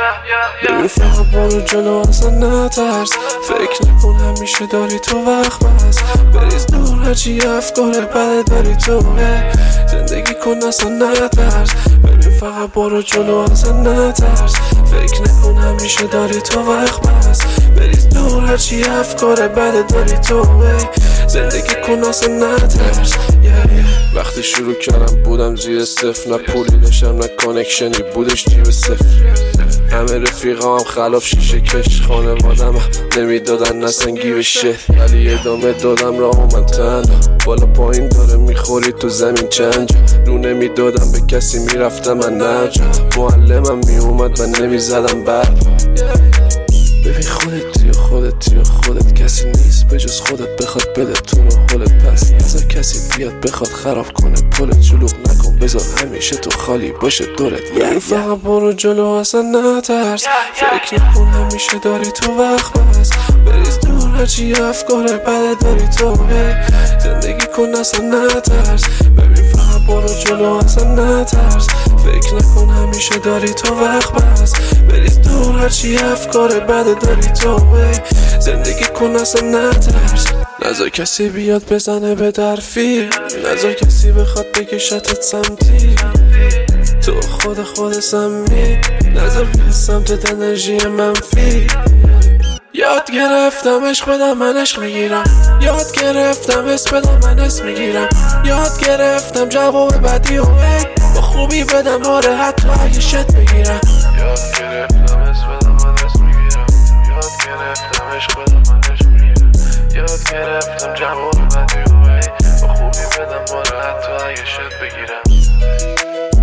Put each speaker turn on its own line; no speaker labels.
ببین فقط برو جلو اصلا نترس، فکر نکن همیشه داری تو وقت بس، بریز دور هرچی افکار بده داری تو، زندگی کن اصلا نترس. ببین فقط برو جلو اصلا نترس، فکر نکن همیشه داری تو وقت بس، بریز دور هرچی افکار بده داری تو، زندگی کن اصلا نترس. وقتی شروع کردم بودم زیر صفر، نه پولی داشتم نه کانکشنی بودش جیب صفر، همه رفیقام خلاف شیشه کش، خانوادم نمیدادن نسنگی بشه، ولی ادامه دادم راه من تنها، بالا پایین داره میخوری تو زمین چند جا، رو نمیدادم به کسی میرفتم من نجا، معلمم میومد من نمیزدم برپا. ببین خودت کسی نیست به جز خودت بخواد بده تو رو حلت، پس نذار کسی بیاد بخواد خراب کنه پلت، شلوغ نکن بذار همیشه تو خالی باشه دورت. ببین فقط برو جلو اصلا نترس، فکر نکن همیشه داری تو وقت بس، بریز دور هرچی افکار بده داری تو، زندگی کن اصلا نترس. ببین فقط برو جلو اصلا نترس، فکر نکن همیشه داری تو وقت بس، بریز دور هرچی افکار بده داری تو، زندگی کن اصلا نترس. نذار کسی بیاد بزنه به درفی، نذار کسی بخواد بکشتت سمتی، تو خود سمی، نذار بیاد سمتت انرژی منفی. یاد گرفتم عشق بدم من عشق میگیرم، یاد گرفتم اسم بدم من اسم میگیرم، یاد گرفتم جواب بدی و با خوبی بدم آره حتی اگه شت بگیرم،
یاد گرفتم اسم بدم من اسم میگیرم، یاد گرفتم عشق بدم من عشق میگیرم، یاد گرفتم جواب بدی و با خوبی بدم آره حتی اگه شت بگیرم.